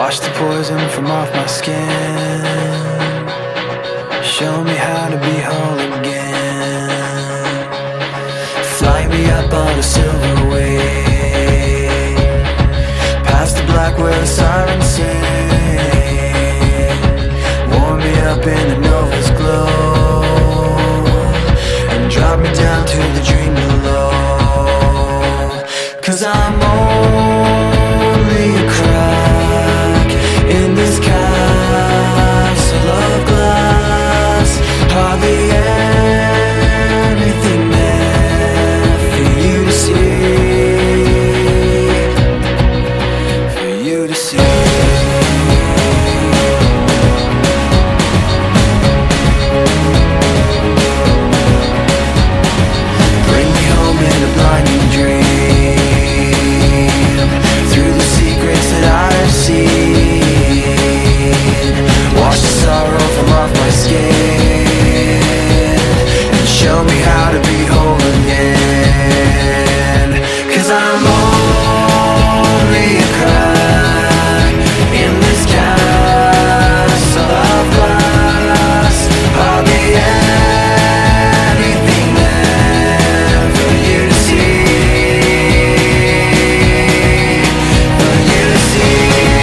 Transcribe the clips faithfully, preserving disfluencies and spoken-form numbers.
Wash the poison from off my skin. Show me how to be whole again. Fly me up on a silver wave, past the black where the sirens sing. Warm me up in the nova's glow, and drop me down to the dream below. 'Cause I'm only a crack in this castle of glass. Hardly anything there for you to see, for you to see. Bring me home in a blinding dream, through the secrets that I've seen. Wash the sorrow from off my skin, and show me how to be whole again. 'Cause I'm only a crack in this castle of glass. Hardly anything there for you to see, for you to see.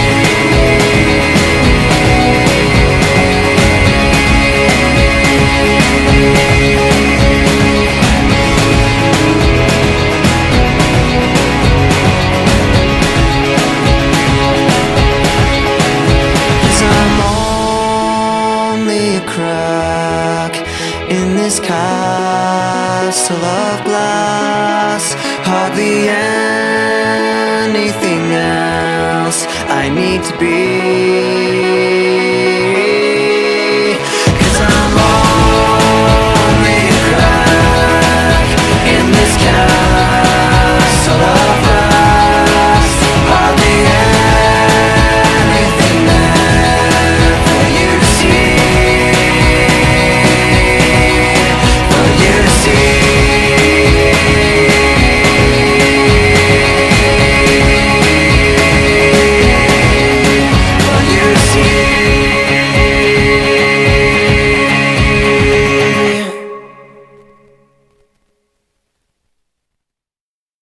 Crack in this castle of glass. Hardly anything else I need to be.